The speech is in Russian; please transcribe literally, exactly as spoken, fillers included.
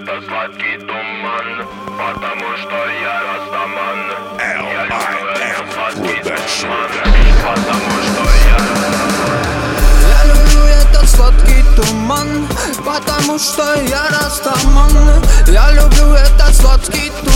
этот сладкий туман, потому что я растаман. Я люблю этот сладкий туман, потому что я растаман. Я люблю этот сладкий туман, потому что я растаман. Я люблю этот сладкий туман.